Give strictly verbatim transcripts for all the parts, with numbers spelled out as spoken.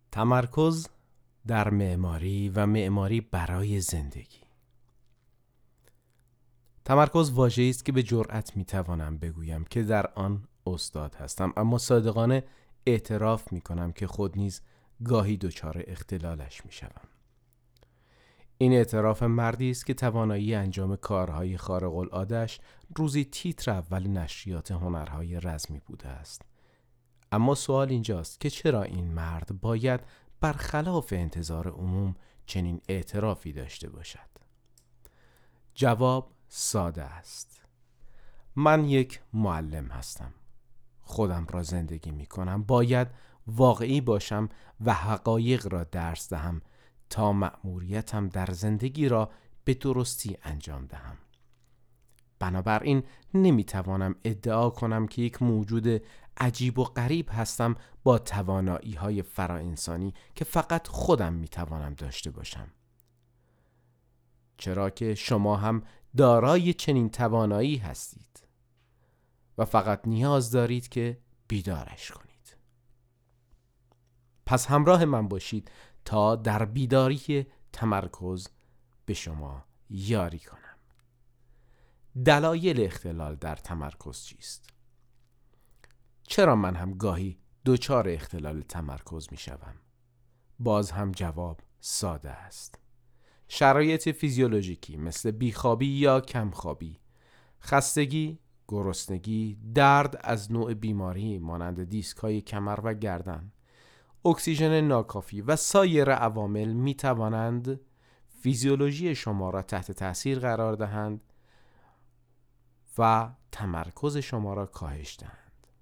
تمرکز در معماری و معماری برای زندگی. تمرکز واژه‌ای است که به جرئت میتوانم بگویم که در آن استاد هستم، اما صادقانه اعتراف میکنم که خود نیز گاهی دچار اختلالش میشوم. این اعتراف مردی است که توانایی انجام کارهای خارق العاده‌اش روزی تیتر اول نشریات هنرهای رزمی بوده است. اما سوال اینجاست که چرا این مرد باید برخلاف انتظار عموم چنین اعترافی داشته باشد؟ جواب ساده است. من یک معلم هستم. خودم را زندگی می کنم. باید واقعی باشم و حقایق را درس دهم تا مأموریتم در زندگی را به درستی انجام دهم. بنابراین نمیتوانم ادعا کنم که یک موجود عجیب و غریب هستم با توانایی‌های فراانسانی که فقط خودم میتوانم داشته باشم. چرا که شما هم دارای چنین توانایی هستید و فقط نیاز دارید که بیدارش کنید. پس همراه من باشید تا در بیداری تمرکز به شما یاری کنم. دلایل اختلال در تمرکز چیست؟ چرا من هم گاهی دچار اختلال تمرکز می شوم؟ باز هم جواب ساده است. شرایط فیزیولوژیکی مثل بیخوابی یا کمخوابی، خستگی، گرسنگی، درد از نوع بیماری مانند دیسک‌های کمر و گردن، اکسیژن ناکافی و سایر عوامل می توانند فیزیولوژی شما را تحت تأثیر قرار دهند و تمرکز شما را کاهش دهند.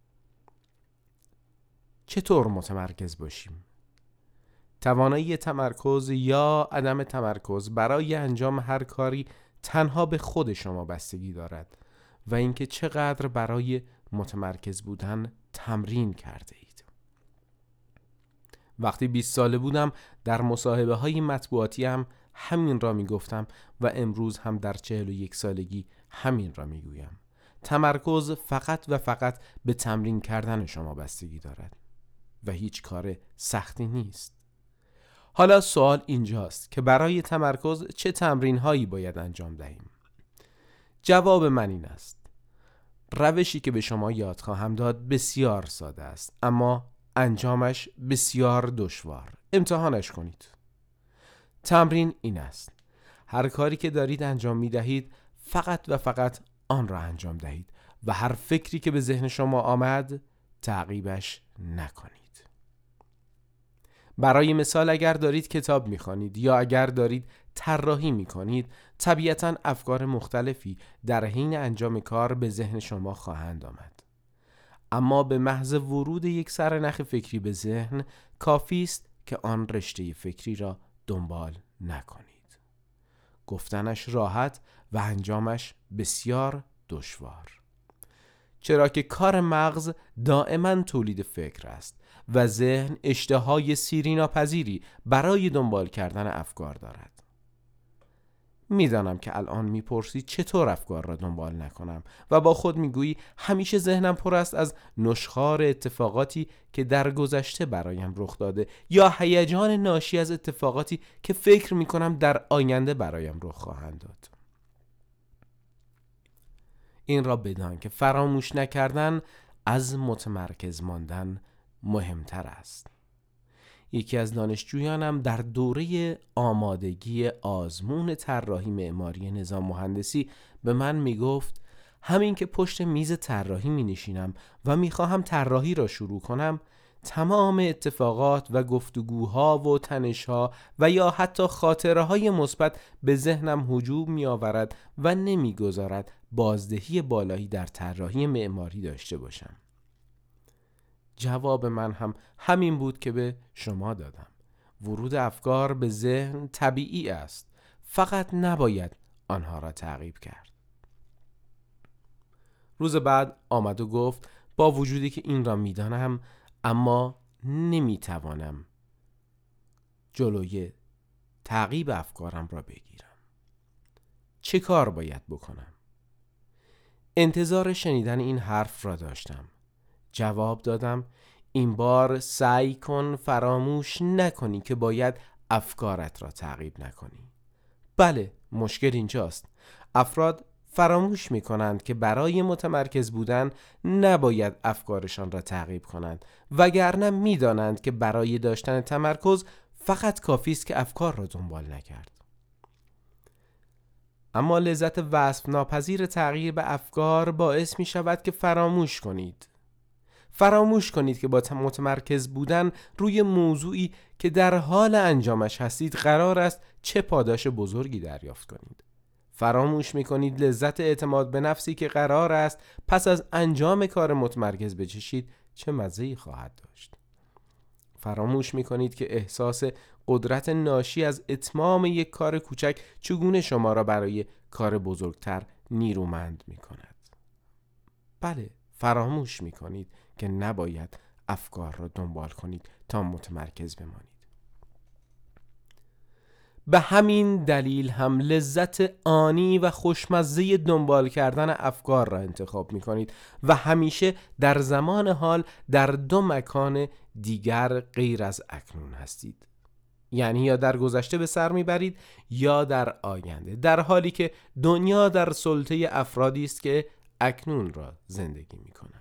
چطور متمرکز باشیم؟ توانایی تمرکز یا عدم تمرکز برای انجام هر کاری تنها به خود شما بستگی دارد و اینکه چقدر برای متمرکز بودن تمرین کرده اید. وقتی بیست ساله بودم در مصاحبه های مطبوعاتی هم همین را می گفتم و امروز هم در چهل و یک سالگی همین را می گویم. تمرکز فقط و فقط به تمرین کردن شما بستگی دارد و هیچ کار سختی نیست. حالا سوال اینجاست که برای تمرکز چه تمرین هایی باید انجام دهیم؟ جواب من این است. روشی که به شما یاد خواهم داد بسیار ساده است، اما انجامش بسیار دشوار. امتحانش کنید. تمرین این است: هر کاری که دارید انجام می دهید فقط و فقط آن را انجام دهید و هر فکری که به ذهن شما آمد تعقیبش نکنید. برای مثال اگر دارید کتاب می‌خوانید یا اگر دارید طراحی می‌کنید، طبیعتاً افکار مختلفی در حین انجام کار به ذهن شما خواهند آمد. اما به محض ورود یک سرنخ فکری به ذهن کافی است که آن رشته فکری را دنبال نکنید. گفتنش راحت و انجامش بسیار دشوار. چرا که کار مغز دائما تولید فکر است و ذهن اشتهای سیری ناپذیری برای دنبال کردن افکار دارد. میدانم که الان میپرسید چطور افکار را دنبال نکنم و با خود میگویی همیشه ذهنم پر است از نشخوار اتفاقاتی که در گذشته برایم رخ داده یا هیجان ناشی از اتفاقاتی که فکر میکنم در آینده برایم رخ خواهند داد. این را بدان که فراموش نکردن از متمرکز ماندن مهمتر است. یکی از دانشجویانم در دوره آمادگی آزمون طراحی معماری نظام مهندسی به من می گفت همین که پشت میز طراحی می نشینم و می خواهم طراحی را شروع کنم، تمام اتفاقات و گفتگوها و تنشها و یا حتی خاطره های مثبت به ذهنم هجوم می آورد و نمی گذارد بازدهی بالایی در طراحی معماری داشته باشم. جواب من هم همین بود که به شما دادم. ورود افکار به ذهن طبیعی است، فقط نباید آنها را تعقیب کرد. روز بعد آمد و گفت با وجودی که این را میدانم اما نمیتوانم جلوی تعقیب افکارم را بگیرم. چه کار باید بکنم؟ انتظار شنیدن این حرف را داشتم. جواب دادم این بار سعی کن فراموش نکنی که باید افکارت را تعقیب نکنی. بله، مشکل اینجاست. افراد فراموش می کنند که برای متمرکز بودن نباید افکارشان را تعقیب کنند، وگرنه می دانند که برای داشتن تمرکز فقط کافی است که افکار را دنبال نکرد. اما لذت وصف ناپذیر تغییر به افکار باعث می شود که فراموش کنید. فراموش کنید که با متمرکز بودن روی موضوعی که در حال انجامش هستید قرار است چه پاداش بزرگی دریافت کنید. فراموش می کنید لذت اعتماد به نفسی که قرار است پس از انجام کار متمرکز بچشید چه مزه‌ای خواهد داشت. فراموش می کنید که احساس قدرت ناشی از اتمام یک کار کوچک چگونه شما را برای کار بزرگتر نیرومند می کند. بله، فراموش می کنید که نباید افکار را دنبال کنید تا متمرکز بمانید. به همین دلیل هم لذت آنی و خوشمزه دنبال کردن افکار را انتخاب می کنید و همیشه در زمان حال در دو مکان دیگر غیر از اکنون هستید. یعنی یا در گذشته به سر میبرید یا در آینده، در حالی که دنیا در سلطه افرادی است که اکنون را زندگی می کنند.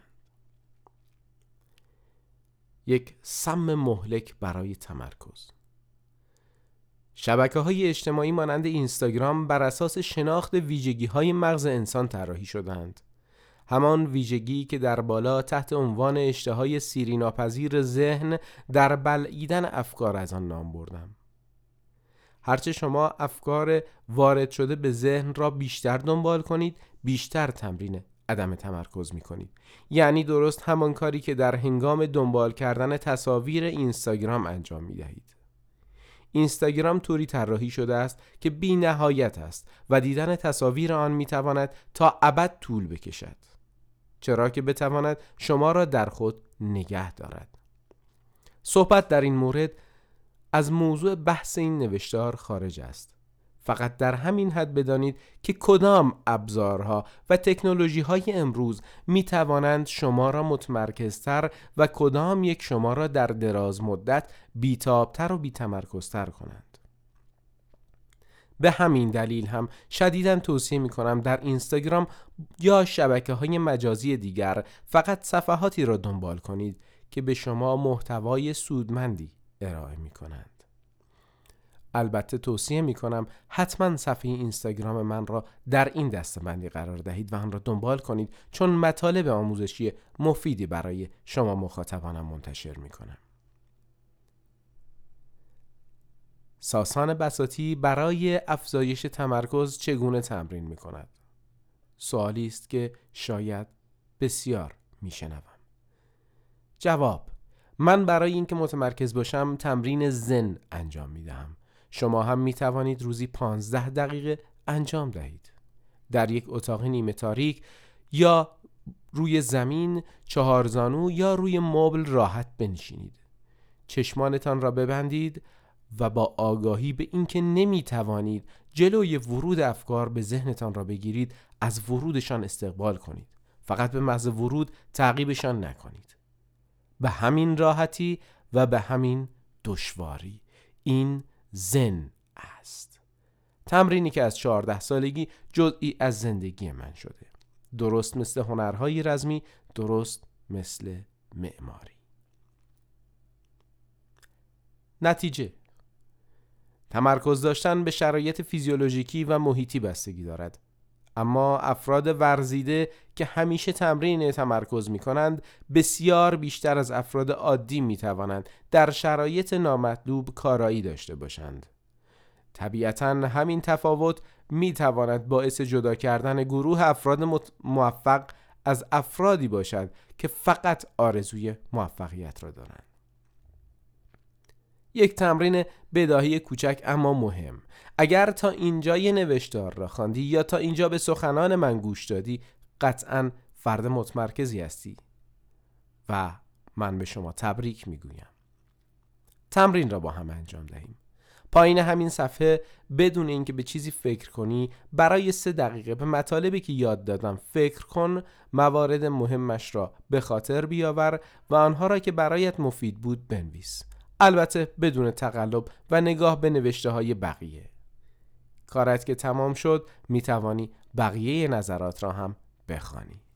یک سم مهلک برای تمرکز. شبکه‌های اجتماعی مانند اینستاگرام بر اساس شناخت ویژگی‌های مغز انسان طراحی شدند. همان ویژگی که در بالا تحت عنوان اشتهای سیری ناپذیر ذهن در بلعیدن افکار از آن نام بردم. هرچه شما افکار وارد شده به ذهن را بیشتر دنبال کنید، بیشتر تمرین عدم تمرکز می کنید. یعنی درست همان کاری که در هنگام دنبال کردن تصاویر اینستاگرام انجام می دهید. اینستاگرام طوری طراحی شده است که بی نهایت است و دیدن تصاویر آن می تواند تا ابد طول بکشد، چرا که بتواند شما را در خود نگه دارد. صحبت در این مورد از موضوع بحث این نوشتار خارج است. فقط در همین حد بدانید که کدام ابزارها و تکنولوژی‌های امروز می توانند شما را متمرکزتر و کدام یک شما را در دراز مدت بی‌تاب‌تر و بی‌تمرکزتر کنند. به همین دلیل هم شدیداً توصیه می کنم در اینستاگرام یا شبکه‌های مجازی دیگر فقط صفحاتی را دنبال کنید که به شما محتوای سودمندی ارائه می کنند. البته توصیه می کنم حتما صفحه اینستاگرام من را در این دسته‌بندی قرار دهید و آن را دنبال کنید، چون مطالب آموزشی مفیدی برای شما مخاطبانم منتشر می کنم. ساسان بساطی برای افزایش تمرکز چگونه تمرین می کند؟ سوالی است که شاید بسیار می شنوم. جواب: من برای اینکه متمرکز باشم تمرین زن انجام می دهم. شما هم می توانید روزی پانزده دقیقه انجام دهید. در یک اتاق نیمه تاریک یا روی زمین چهارزانو یا روی مبل راحت بنشینید. چشمانتان را ببندید و با آگاهی به اینکه نمی توانید جلوی ورود افکار به ذهنتان را بگیرید، از ورودشان استقبال کنید. فقط به محض ورود تعقیبشان نکنید. به همین راحتی و به همین دشواری. این زن است. تمرینی که از چهارده سالگی جزئی از زندگی من شده. درست مثل هنرهای رزمی، درست مثل معماری. نتیجه: تمرکز داشتن به شرایط فیزیولوژیکی و محیطی بستگی دارد. اما افراد ورزیده که همیشه تمرین تمرکز می کنند بسیار بیشتر از افراد عادی می توانند در شرایط نامطلوب کارایی داشته باشند. طبیعتاً همین تفاوت می تواند باعث جدا کردن گروه افراد موفق از افرادی باشد که فقط آرزوی موفقیت را دارند. یک تمرین بداهی کوچک اما مهم. اگر تا اینجای نوشتار را خواندی یا تا اینجا به سخنان من گوش دادی، قطعاً فرد متمرکزی هستی و من به شما تبریک میگویم. تمرین را با هم انجام دهیم. پایین همین صفحه بدون اینکه به چیزی فکر کنی برای سه دقیقه به مطالبی که یاد دادم فکر کن، موارد مهمش را به خاطر بیاور و آنها را که برایت مفید بود بنویس. البته بدون تقلب و نگاه به نوشته های بقیه. کارت که تمام شد می توانی بقیه نظرات را هم بخوانی.